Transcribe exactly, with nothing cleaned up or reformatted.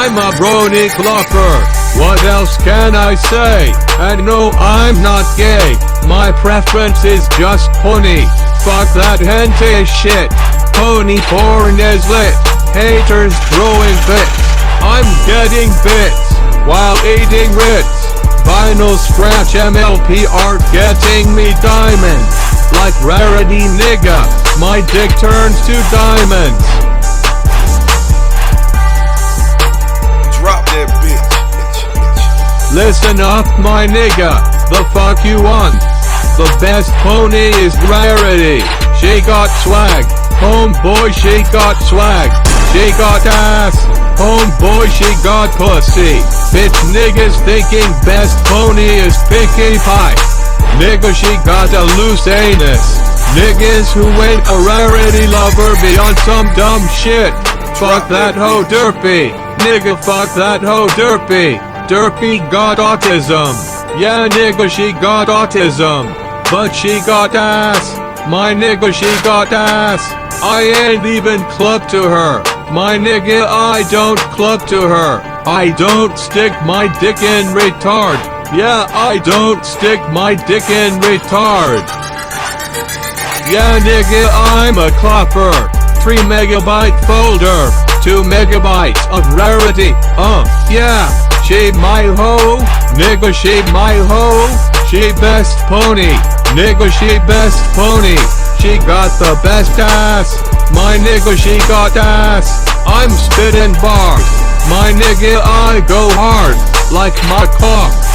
I'm a brony clopper. What else can I say? And no, I'm not gay. My preference is just pony. Fuck that hentai shit. Pony porn is lit. Haters throwing bits. I'm getting bits while eating Ritz. Vinyl scratch M L P art getting me diamonds. Like rarity nigga, my dick turns to diamonds. Drop that bitch. Listen up my nigga, the fuck you want? The best pony is rarity. She got swag, homeboy she got swag. She got ass, homeboy she got pussy. Bitch niggas thinking best pony is Pinkie Pie. Nigga she got a loose anus. Niggas who ain't a rarity lover be on some dumb shit. Fuck that hoe derpy. Nigga fuck that hoe derpy. Derpy got autism. Yeah nigga she got autism. But she got ass. My nigga she got ass. I ain't even club to her. My nigga I don't club to her. I don't stick my dick in retard. Yeah I don't stick my dick in retard. Yeah nigga I'm a clopper. three megabyte folder. two megabytes of rarity. Uh yeah. She my hoe. Nigga she my hoe. She best pony. Nigga she best pony. She got the best ass. My nigga she got ass. I'm spitting bars. My nigga I go hard. Like my cock.